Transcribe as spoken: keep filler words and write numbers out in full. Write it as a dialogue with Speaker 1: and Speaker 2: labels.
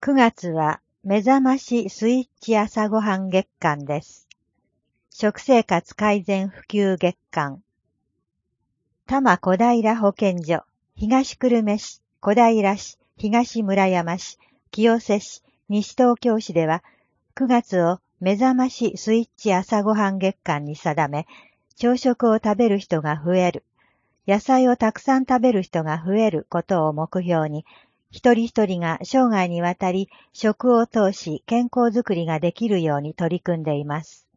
Speaker 1: くがつは目覚ましスイッチ朝ごはん月間です。食生活改善普及月間。多摩小平保健所、東久留米市、小平市、東村山市、清瀬市、西東京市では、くがつを目覚ましスイッチ朝ごはん月間に定め、朝食を食べる人が増える、野菜をたくさん食べる人が増えることを目標に、一人一人が生涯にわたり食を通し健康づくりができるように取り組んでいます。